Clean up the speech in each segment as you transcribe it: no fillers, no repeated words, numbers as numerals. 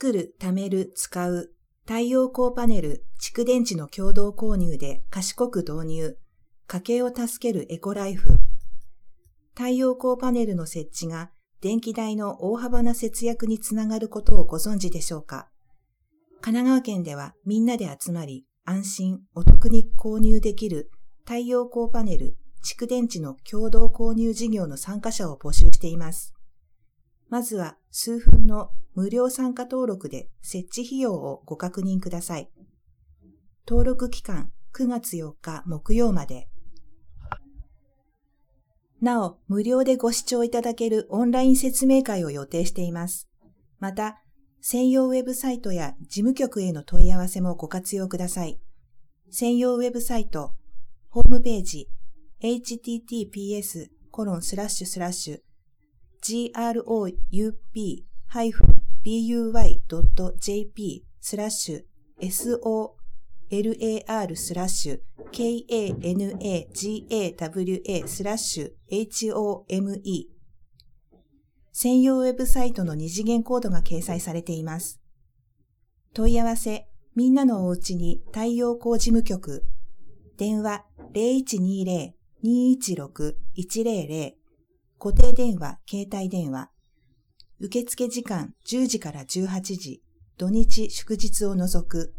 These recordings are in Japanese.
作る、貯める、使う、太陽光パネル、蓄電池の共同購入で賢く導入、家計を助けるエコライフ。太陽光パネルの設置が電気代の大幅な節約につながることをご存知でしょうか。神奈川県ではみんなで集まり、安心、お得に購入できる太陽光パネル、蓄電池の共同購入事業の参加者を募集しています。まずは数分の無料参加登録で設置費用をご確認ください。登録期間9月4日木曜まで。なお、無料でご視聴いただけるオンライン説明会を予定しています。また、専用ウェブサイトや事務局への問い合わせもご活用ください。専用ウェブサイト、ホームページ、group-buy.jp-solar-kanagawa/home 専用ウェブサイトの二次元コードが掲載されています。問い合わせ、みんなのおうちに太陽光事務局、電話 0120-216-100、固定電話、携帯電話、受付時間10時から18時、土日祝日を除く。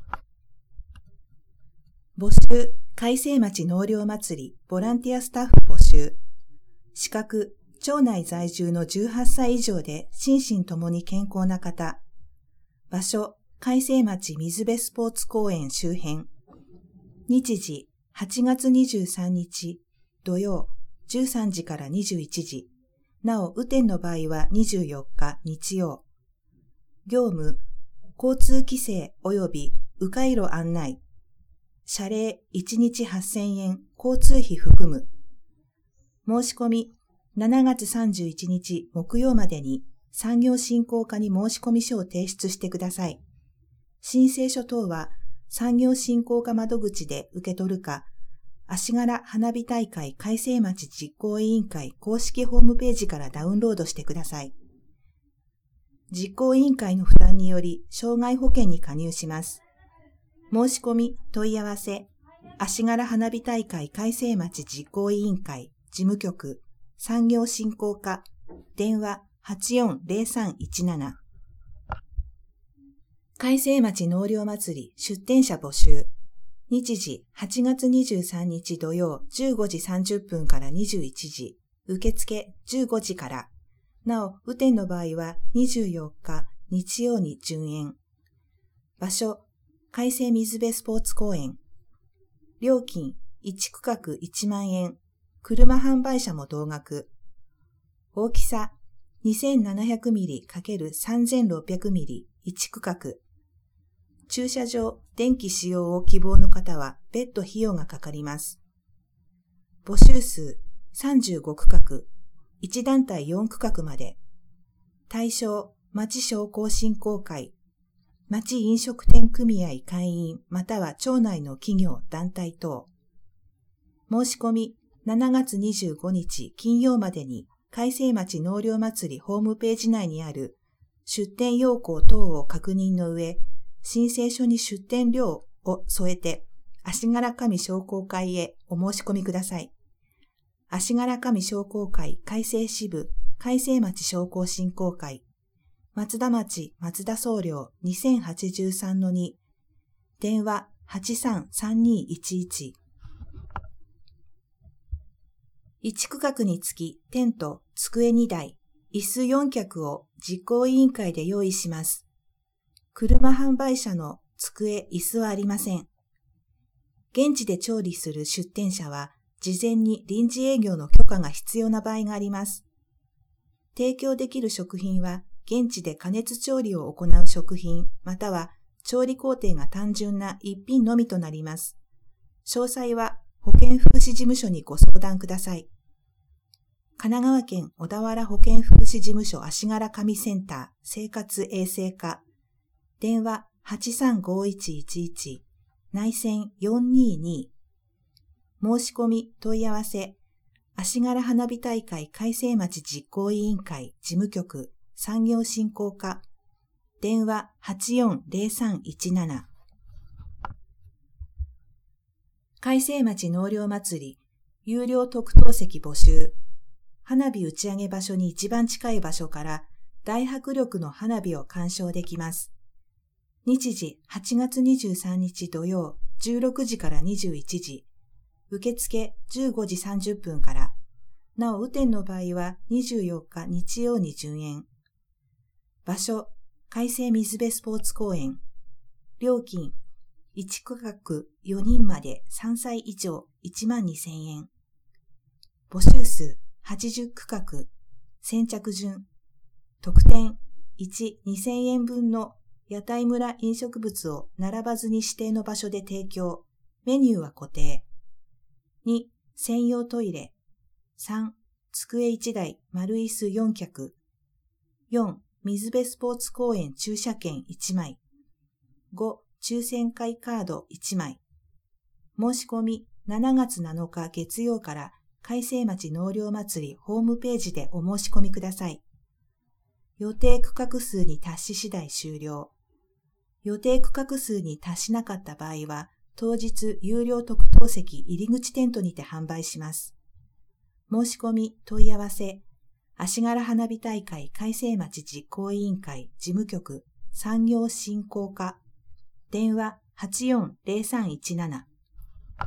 募集、開成町納涼祭り、ボランティアスタッフ募集。資格、町内在住の18歳以上で心身ともに健康な方。場所、開成町水辺スポーツ公園周辺。日時、8月23日、土曜、13時から21時。なお、雨天の場合は24日、日曜。業務、交通規制及び迂回路案内。謝礼1日8000円、交通費含む。申し込み、7月31日木曜までに産業振興課に申し込み書を提出してください。申請書等は産業振興課窓口で受け取るか、足柄花火大会開成町実行委員会公式ホームページからダウンロードしてください。実行委員会の負担により障害保険に加入します。申し込み、問い合わせ、足柄花火大会開成町実行委員会事務局産業振興課、電話 840317。開成町納涼祭り出店者募集。日時8月23日土曜15時30分から21時。受付15時から。なお、雨天の場合は24日日曜に順延。場所、開成水辺スポーツ公園。料金、1区画1万円。車販売車も同額。大きさ 2700mm×3600mm 1区画。駐車場、電気使用を希望の方は別途費用がかかります。募集数35区画、1団体4区画まで。対象、町商工振興会、町飲食店組合会員または町内の企業、団体等。申し込み、7月25日金曜までに開成町納涼祭りホームページ内にある出店要項等を確認の上、申請書に出店料を添えて足柄上商工会へお申し込みください。足柄上商工会開成支部開成町商工振興会松田町松田総領 2083-2 電話 833211。1区画につきテント、机2台、椅子4脚を実行委員会で用意します。車販売車の机、椅子はありません。現地で調理する出店者は、事前に臨時営業の許可が必要な場合があります。提供できる食品は、現地で加熱調理を行う食品、または調理工程が単純な一品のみとなります。詳細は、保健福祉事務所にご相談ください。神奈川県小田原保健福祉事務所足柄上センター生活衛生課。電話 835111 内線422。申し込み問い合わせ。足柄花火大会開成町実行委員会事務局産業振興課。 電話840317。海星町納涼祭り、有料特等席募集。花火打ち上げ場所に一番近い場所から大迫力の花火を鑑賞できます。日時8月23日土曜16時から21時。受付15時30分から。なお、雨天の場合は24日日曜に順延。場所、海星水辺スポーツ公園。料金、1区画4人まで3歳以上12,000円。募集数80区画。先着順。特典、1、2,000円分の屋台村飲食物を並ばずに指定の場所で提供。メニューは固定。2、専用トイレ。3、机1台、丸椅子4脚。4、水辺スポーツ公園駐車券1枚。5、抽選会カード1枚。申し込み7月7日月曜から海星町納涼祭りホームページでお申し込みください。予定区画数に達し次第終了。予定区画数に達しなかった場合は、当日有料特等席入り口テントにて販売します。申し込み問い合わせ、足柄花火大会海星町実行委員会事務局産業振興課、電話840317。